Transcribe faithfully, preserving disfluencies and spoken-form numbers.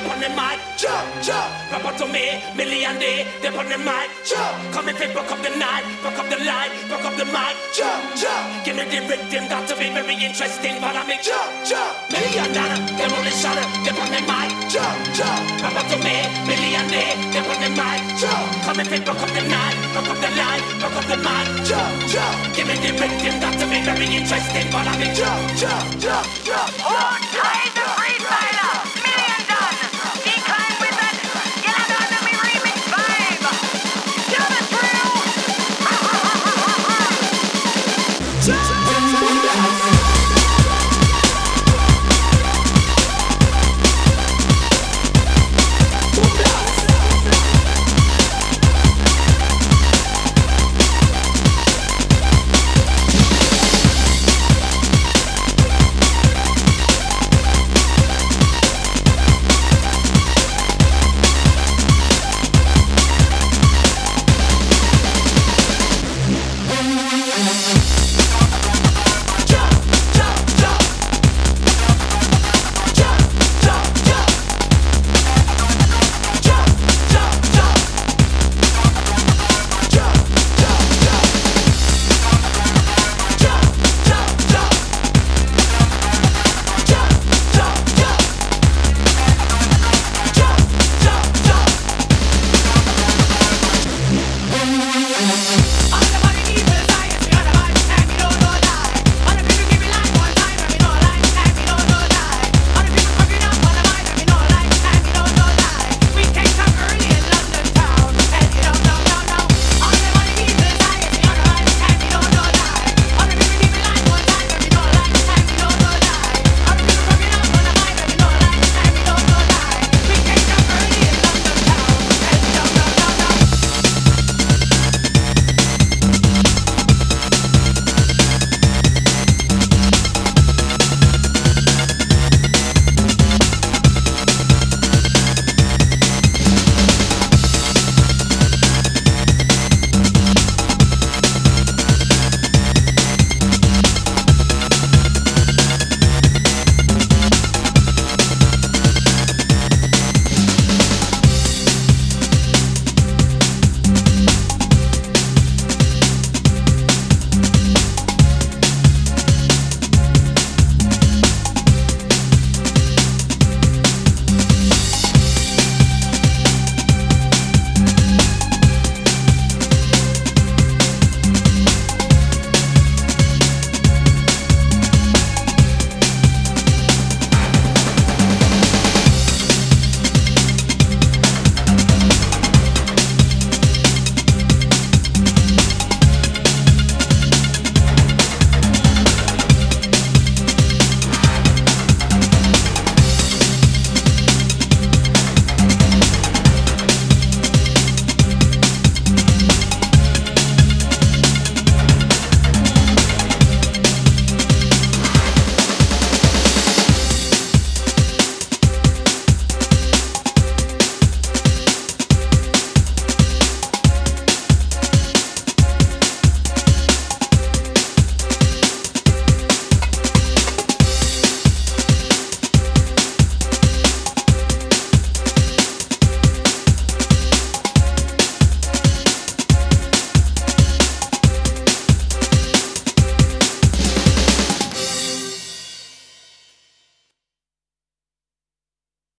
on the mic. Jump, jump. Rap out to me, million day, they on the mic. Jump. Come and fit, broke up the night, broke up the line, broke up the mic. Jump, jump. Give me the rhythm, got to be very interesting. Follow me, jump, jump. Million dollar, they on the shoulder, they on the mic. Jump, jump. Rap out to me, million day, they on the mic. Jump. Come and fit, broke up the night, broke up the line, broke up the mic. Jump, jump. Give me the rhythm, got to be very interesting. Follow me, jump, jump, jump, jump. All time.